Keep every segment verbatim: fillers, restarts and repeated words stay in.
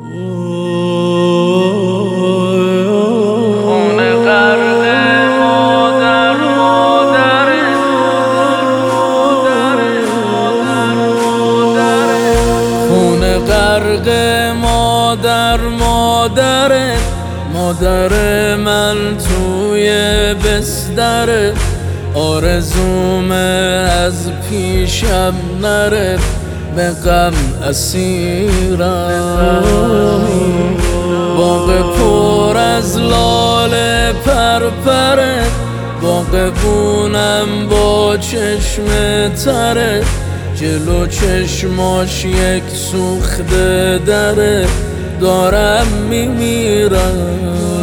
خونه غرق مادر مادر خونه غرق مادر مادر مادر من توی بستر آرزوم از پیشم نره به غم اسیرم باغ پر از لاله پرپره باغبونم با چشم تره جلو چشماش یک سوخته دره دارم میمیرم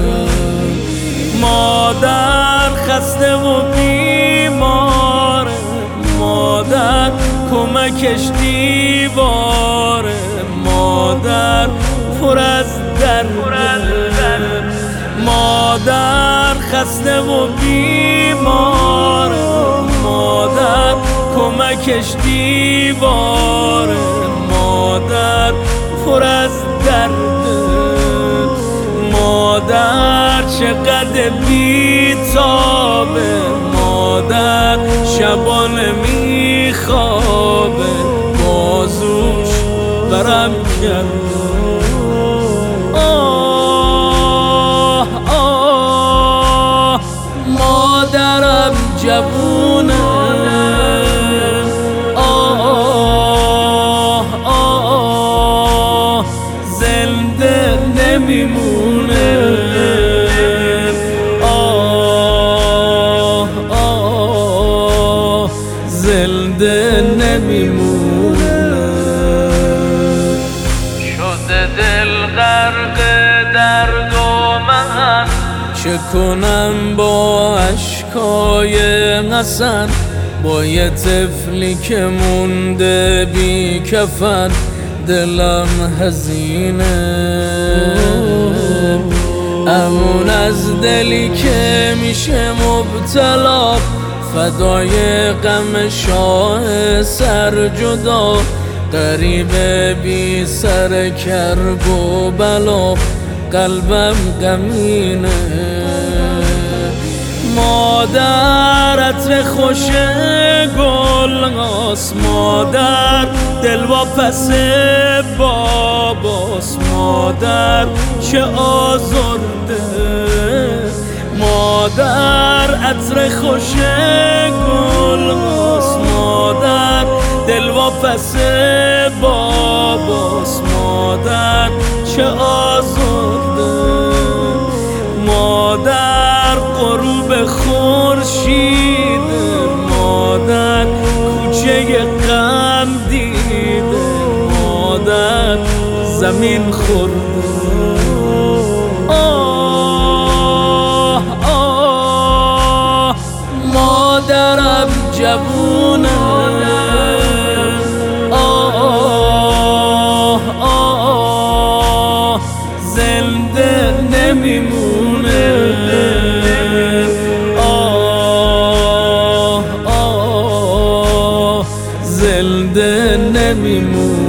مادر خسته و بیماره مادر کمکش دیواره مادر پر از درد مادر خسته و بیماره مادر کمکش دیواره مادر پر از درد مادر چقدر بیتابه مادر شبانه میخوابه بازوش برم کرد آه آه مادرم جوونه آه آه زنده نمیمونه آه آه زنده نمیمونه شده دل غرق درد و من چه کنم با اشکای حسن با یه طفلی که مونده بی کفن دلم حزینه امون از دلی که میشه مبتلا فدای غم شاه سر جدا غریبه بی سر کرب و بلا قلبم غمینه مادر عطر خوش گلناس مادر دل و پس باباس مادر چه آزرده مادر عطر خوش گلناس مادر دل و پس باباس مادر چه آزرده مادر غروب خورشید مادر کوچه غم دیده مادر زمین خورده آه آه مادرم جوونه آه آه زنده نمیمونه زنده نمیمونه